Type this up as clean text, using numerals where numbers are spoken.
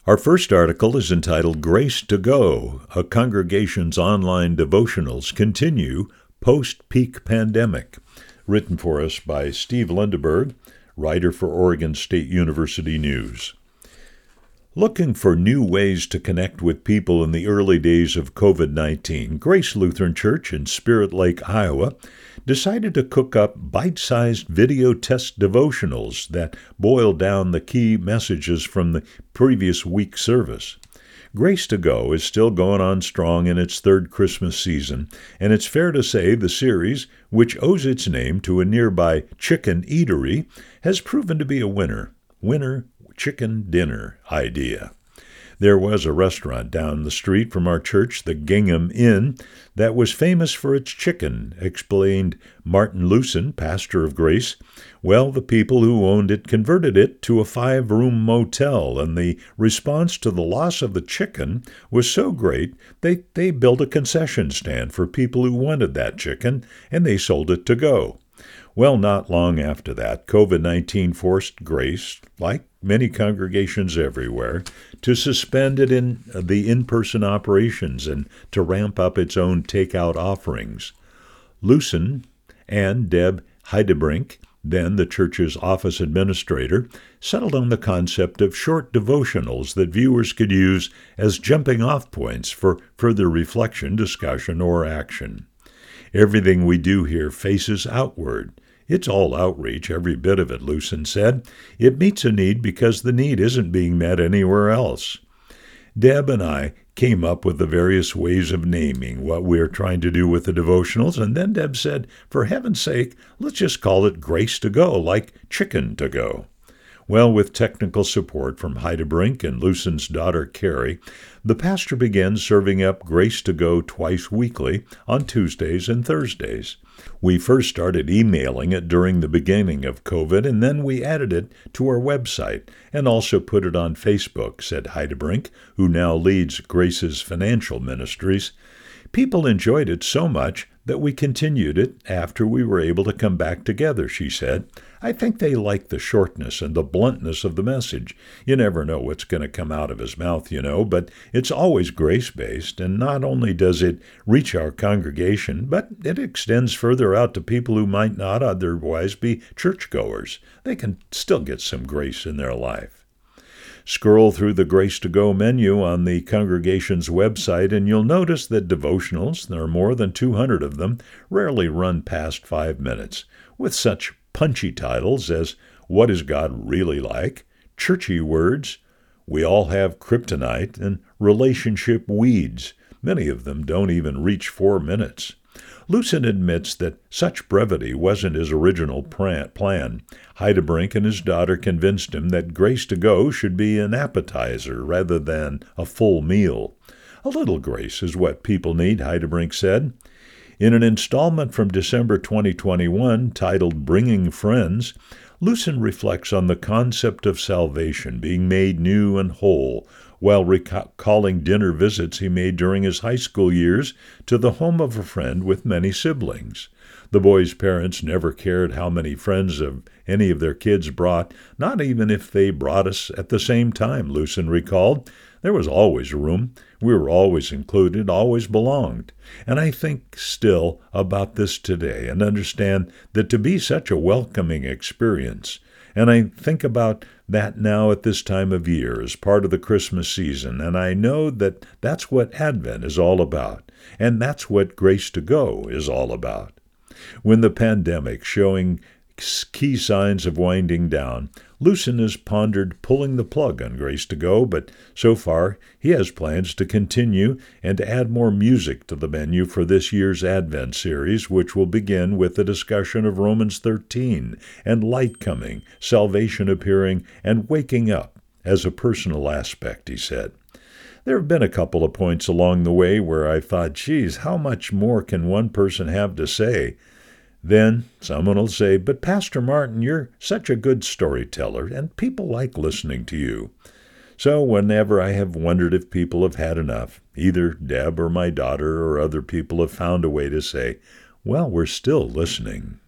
Our first article is entitled Grace to Go, a congregation's online devotionals continue post-peak pandemic, written for us by Steve Lundeberg, writer for Oregon State University News. Looking for new ways to connect with people in the early days of COVID-19, Grace Lutheran Church in Spirit Lake, Iowa, decided to cook up bite-sized video test devotionals that boil down the key messages from the previous week's service. Grace to Go is still going on strong in its third Christmas season, and it's fair to say the series, which owes its name to a nearby chicken eatery, has proven to be a winner chicken dinner idea. There was a restaurant down the street from our church, the Gingham Inn, that was famous for its chicken, explained Martin Lucen, pastor of Grace. Well, the people who owned it converted it to a 5-room motel, and the response to the loss of the chicken was so great they built a concession stand for people who wanted that chicken, and they sold it to go. Well, not long after that, COVID-19 forced Grace, like many congregations everywhere, to suspend it in the in-person operations and to ramp up its own takeout offerings. Lucen and Deb Heidebrink, then the church's office administrator, settled on the concept of short devotionals that viewers could use as jumping-off points for further reflection, discussion, or action. Everything we do here faces outward. It's all outreach, every bit of it, Lucen said. It meets a need because the need isn't being met anywhere else. Deb and I came up with the various ways of naming what we're trying to do with the devotionals, and then Deb said, for heaven's sake, let's just call it Grace to Go, like chicken to go. Well, with technical support from Heidebrink and Lucen's daughter, Carrie, the pastor began serving up Grace to Go twice weekly on Tuesdays and Thursdays. We first started emailing it during the beginning of COVID, and then we added it to our website and also put it on Facebook, said Heidebrink, who now leads Grace's financial ministries. People enjoyed it so much that we continued it after we were able to come back together, she said. I think they like the shortness and the bluntness of the message. You never know what's going to come out of his mouth, but it's always grace-based, and not only does it reach our congregation, but it extends further out to people who might not otherwise be churchgoers. They can still get some grace in their life. Scroll through the Grace to Go menu on the congregation's website, and you'll notice that devotionals, there are more than 200 of them, rarely run past 5 minutes, with such punchy titles as What is God Really Like?, Churchy Words, We All Have Kryptonite, and Relationship Weeds. Many of them don't even reach 4 minutes. Lucen admits that such brevity wasn't his original plan. Heidebrink and his daughter convinced him that Grace to Go should be an appetizer rather than a full meal. A little grace is what people need, Heidebrink said. In an installment from December 2021 titled Bringing Friends, Lucen reflects on the concept of salvation being made new and whole, while recalling dinner visits he made during his high school years to the home of a friend with many siblings. The boys' parents never cared how many friends of any of their kids brought, not even if they brought us at the same time, Lucen recalled. There was always room. We were always included, always belonged. And I think still about this today and understand that to be such a welcoming experience, and I think about that now at this time of year as part of the Christmas season, and I know that that's what Advent is all about, and that's what Grace to Go is all about. When the pandemic showing key signs of winding down, Lucen has pondered pulling the plug on Grace to Go, but so far he has plans to continue and to add more music to the menu for this year's Advent series, which will begin with the discussion of Romans 13 and light coming, salvation appearing, and waking up as a personal aspect, he said. There have been a couple of points along the way where I thought, geez, how much more can one person have to say? Then someone will say, but Pastor Martin, you're such a good storyteller, and people like listening to you. So whenever I have wondered if people have had enough, either Deb or my daughter or other people have found a way to say, well, we're still listening.